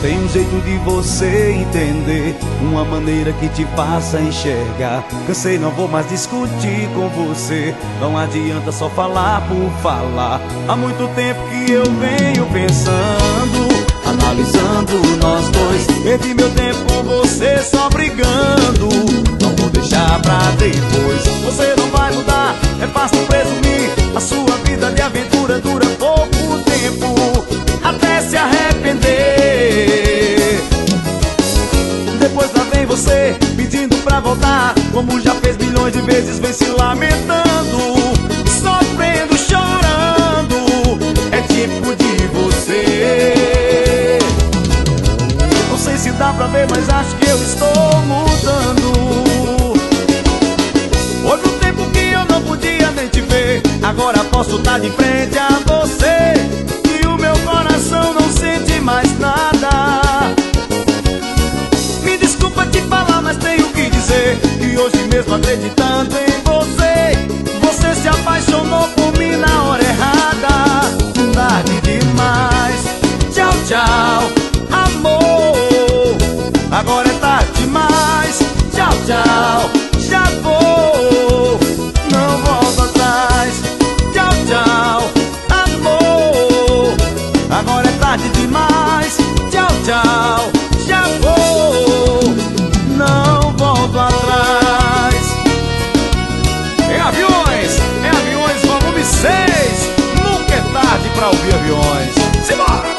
tem um jeito de você entender, uma maneira que te faça enxergar. Cansei, não vou mais discutir com você, não adianta só falar por falar. Há muito tempo que eu venho pensando, analisando nós dois. Perdi meu tempo com você só brigando, não vou deixar pra depois. Você não vai mudar, é fácil presumir. A sua vida de aventura dura pouco tempo, até se arrepender. Depois lá vem você pedindo pra voltar, como já fez milhões de vezes, vem se lamentando, sofrendo, chorando. É típico de você. Não sei se dá pra ver, mas acho que eu estou mudando. Houve um tempo que eu não podia nem te ver, agora posso estar de frente a você, e o meu coração não sente mais nada. Me desculpa te falar, mas tenho que dizer que hoje mesmo, acreditando em você, você se apaixonou por mim na hora errada. Tarde demais, tchau, tchau, amor. Agora é tarde demais, tchau, tchau, já vou, não volto atrás. Tchau, tchau, amor. Agora é tarde demais, tchau, tchau, já vou, não volto atrás. Em Aviões, volume 6. Nunca é tarde pra ouvir Aviões. Simbora!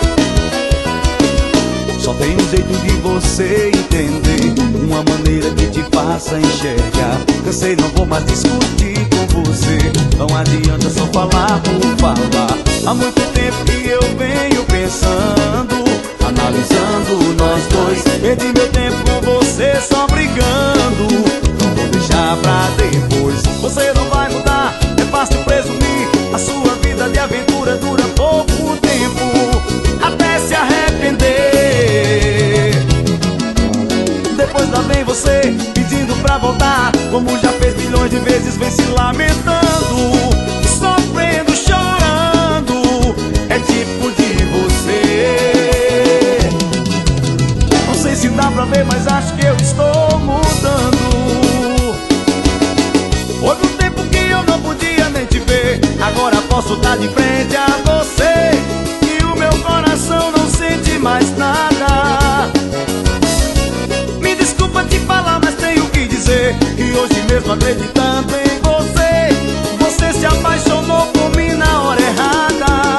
Só tem um jeito de você entender, uma maneira que te faça enxergar. Cansei, não vou mais discutir com você, não adianta só falar por falar. Há muito tempo que eu venho pensando, analisando nós dois. Perdi meu tempo com você só brigando, não vou deixar pra depois. Você não vai mudar, é fácil presumir. A sua vida de aventura dura pouco tempo, até se arrepender. Depois lá vem você pedindo pra voltar, como já fez milhões de vezes, vem se lamentando, sofrendo, chorando. É tipo de você. Não sei se dá pra ver, mas acho que eu estou mudando. Houve um tempo que eu não podia nem te ver, agora posso estar de frente a você, e o meu coração não sente mais nada. Me desculpa te falar, mas tenho que dizer que hoje mesmo, acreditando em você, você se apaixonou por mim na hora errada.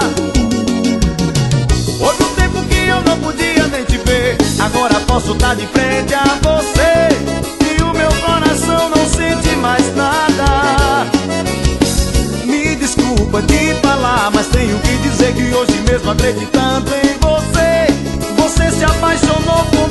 Houve um tempo que eu não podia nem te ver, agora posso estar de frente a você, e o meu coração não sente mais nada. Me desculpa te falar, mas tenho que dizer que hoje mesmo, acreditando em você, você se apaixonou por